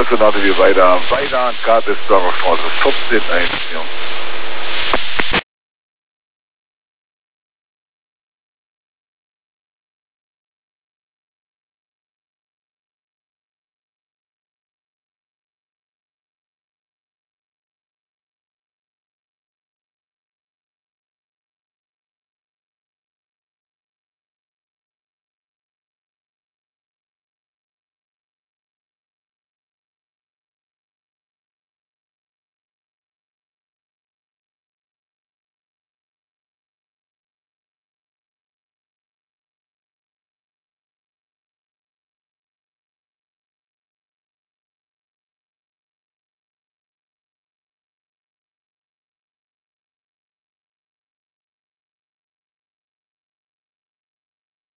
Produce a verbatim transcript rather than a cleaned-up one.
Sonate wie weiter, weiter, K des Darauf, fünfzehn eins, ja.